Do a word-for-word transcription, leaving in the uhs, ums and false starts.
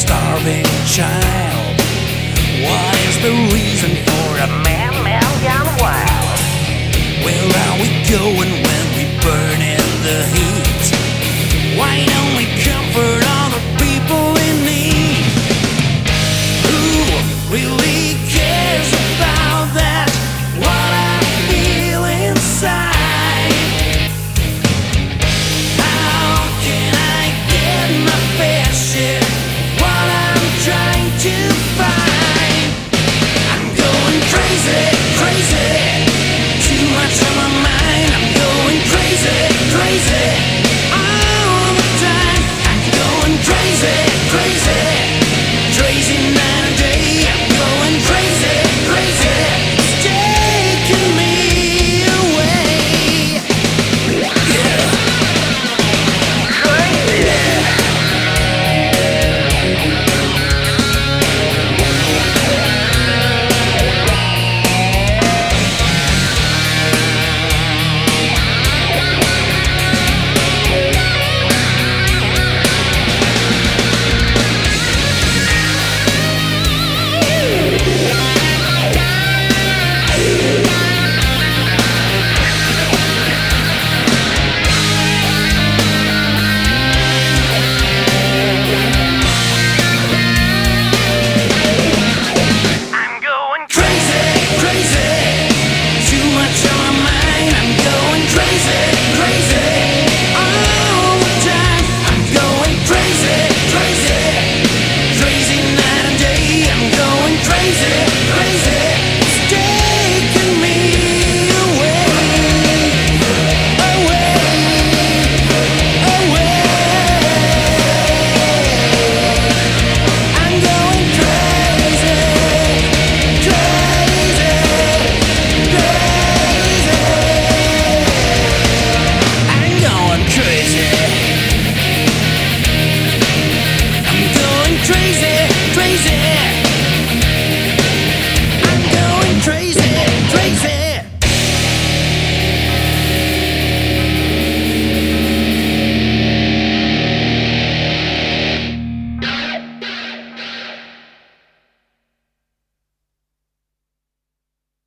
starving child. What is the reason for a man now gone wild? Where are we going when we burn in the heat? Why don't we comfort all the people in need? Who really cares about that? What I feel inside? How can I get my fair share? What I'm trying to find? I'm going crazy, crazy. Too much on my mind. I'm going crazy, crazy. All the time. I'm going crazy, crazy. Crazy night and day. I'm going crazy, crazy. It's taking me away. Yeah. Crazy. I'm going crazy, crazy. Too much on my mind. I'm going crazy, crazy. All the time. I'm going crazy, crazy. Crazy night and day. I'm going crazy, crazy. It's taking me away, away, away. I'm going crazy, crazy, crazy. I'm going crazy. I'm going crazy, crazy.